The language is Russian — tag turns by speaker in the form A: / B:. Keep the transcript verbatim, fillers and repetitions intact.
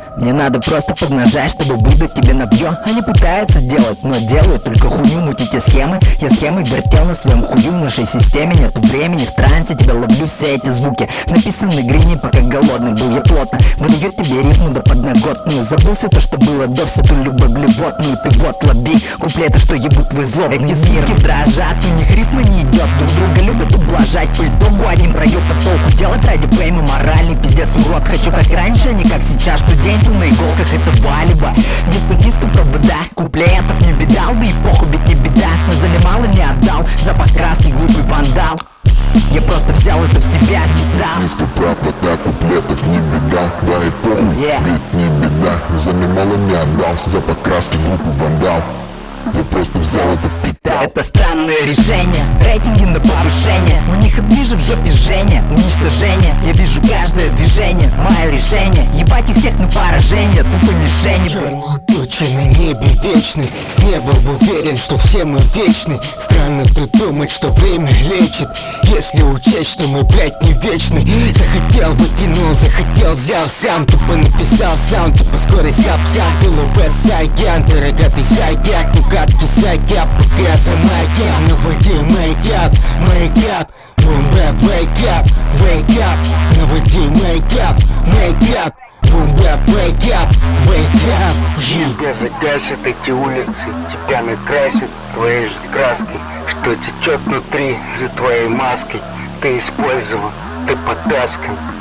A: Мне надо просто поднажать, чтобы выдать тебе набьё. Они пытаются делать, но делают только хуйню, мутить и схемы. Я схемы вертел на своем хую, в нашей системе нету времени. В трансе тебя ловлю, все эти звуки написаны грини, пока голодный был я плотно выдаю тебе рифму да подноготную. Забыл все то, что было до, всю ту любоглевотную. Ты вот лови куплеты, что ебут твой зло. Эти звуки дрожат, у них рифма не идет. Друг друга любят ублажать, по итогу один проеб по толку. Делать ради фейма моральный пиздец урод. Хочу как раньше, а не как сейчас. Студенту на иголках это валиба. Без путинска провода, куплетов не видал бы. Эпоху бить не беда, но занимал и не отдал. Запах краски, глупый вандал. Я просто взял это в себя, да.
B: Низко провода, куплетов не видал. Да и похуй, yeah. Бить не беда, но занимал и не отдал. Запах краски, глупый вандал. Я просто взял это впитал.
A: Это странное решение, рейтинги на повышение. У них и ближе в жопе Женя, уничтожение. Я вижу каждое движение, мое решение. Ебать их всех на поражение, тупо мишени.
C: Черные тучи на небе вечны. Не был бы уверен, что все мы вечны. Странно тут думать, что время лечит, если учесть, что мы, блядь, не вечны. Захотел, вытянул, захотел, взял сам. Тупо написал сам, типа скорость сам-сам. Был у Вэс-Сайгян, ты рогатый сайгяк. Ну гадкий сайгяк, пока за майкап. Наводи мейкап, мейкап. Boom bap, wake up, wake up. Наводи мейкап, мейкап. Boom bap, wake up, wake up.
D: Тебя загасят эти улицы, тебя накрасят твоей же краской, что течет внутри за твоей маской. Ты использован, ты потаскан.